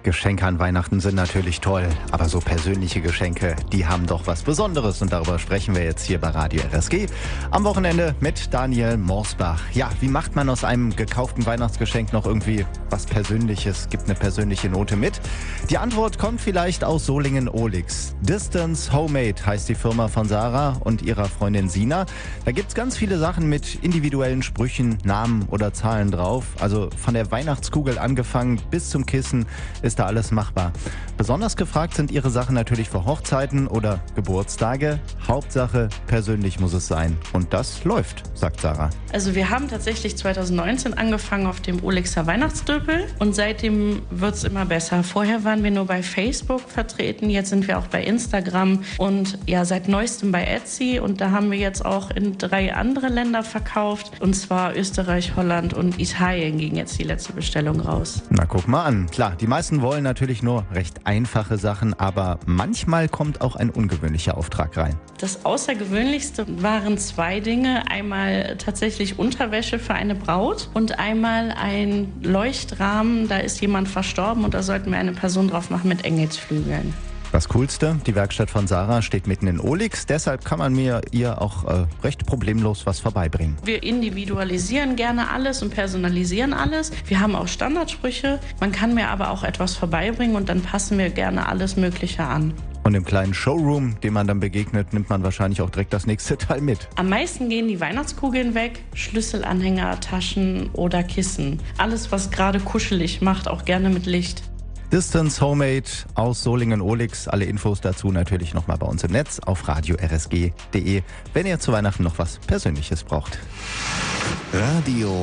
Geschenke an Weihnachten sind natürlich toll, aber so persönliche Geschenke, die haben doch was Besonderes und darüber sprechen wir jetzt hier bei Radio RSG am Wochenende mit Daniel Morsbach. Ja, wie macht man aus einem gekauften Weihnachtsgeschenk noch irgendwie was Persönliches, gibt eine persönliche Note mit? Die Antwort kommt vielleicht aus Solingen-Ohlix. Distance Homemade heißt die Firma von Sarah und ihrer Freundin Sina. Da gibt's ganz viele Sachen mit individuellen Sprüchen, Namen oder Zahlen drauf. Also von der Weihnachtskugel angefangen bis zum Kissen ist da alles machbar. Besonders gefragt sind ihre Sachen natürlich für Hochzeiten oder Geburtstage. Hauptsache, persönlich muss es sein. Und das läuft, sagt Sarah. Also wir haben tatsächlich 2019 angefangen auf dem Olixer Weihnachtsdöpel und seitdem wird es immer besser. Vorher waren wir nur bei Facebook vertreten, jetzt sind wir auch bei Instagram und ja seit neuestem bei Etsy und da haben wir jetzt auch in 3 andere Länder verkauft und zwar Österreich, Holland und Italien ging jetzt die letzte Bestellung raus. Na guck mal an. Klar, die meisten wollen natürlich nur recht einfache Sachen, aber manchmal kommt auch ein ungewöhnlicher Auftrag rein. Das Außergewöhnlichste waren 2 Dinge. Einmal tatsächlich Unterwäsche für eine Braut und einmal ein Leuchtrahmen. Da ist jemand verstorben und da sollten wir eine Person drauf machen mit Engelsflügeln. Das Coolste, die Werkstatt von Sarah steht mitten in Ohlix, deshalb kann man ihr auch recht problemlos was vorbeibringen. Wir individualisieren gerne alles und personalisieren alles. Wir haben auch Standardsprüche, man kann mir aber auch etwas vorbeibringen und dann passen wir gerne alles Mögliche an. Und im kleinen Showroom, dem man dann begegnet, nimmt man wahrscheinlich auch direkt das nächste Teil mit. Am meisten gehen die Weihnachtskugeln weg, Schlüsselanhänger, Taschen oder Kissen. Alles, was gerade kuschelig macht, auch gerne mit Licht. Distance Homemade aus Solingen-Ohlix. Alle Infos dazu natürlich nochmal bei uns im Netz auf radio-rsg.de, wenn ihr zu Weihnachten noch was Persönliches braucht. Radio